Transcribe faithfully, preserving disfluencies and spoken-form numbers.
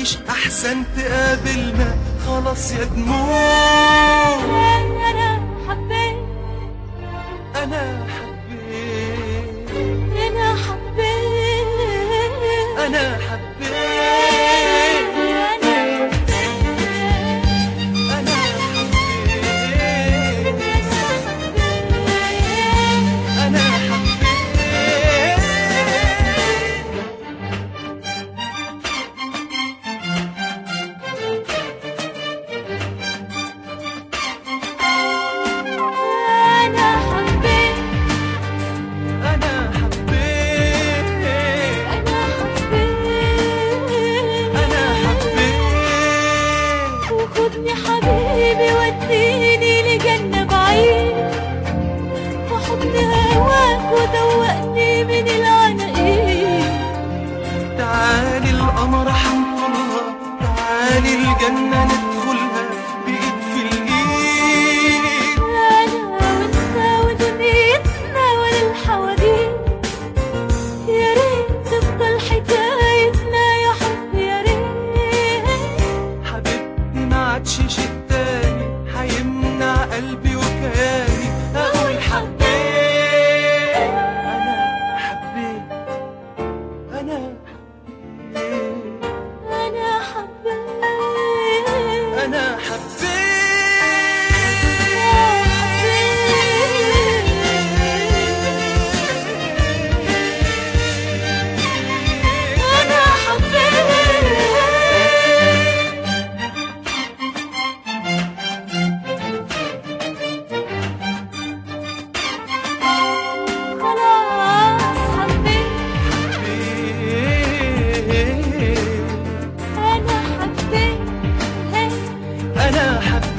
تبكيش أحسن تقابلنا خلاص يا دموع. أنا حبيت أنا حبيت أنا حبيت أنا حبيت أنا حبيت أنا حبيت. خدني حبيبي وديني لجنة بعيد وحضن هواك ودوقني من العناقيد. تعالي القمر حنطلها، تعالي الجنة ندخلها بإيد في الإيد. أنا وأنت ودنيتنا وللحواديت، يا ريت تفضل حكايتنا يا حب يا ريت. معادش شي تاني هيمنع قلبي وكياني أقول حبيت. أنا حبيت أنا حبيت أنا حبيت أنا حبيت أنا حبيت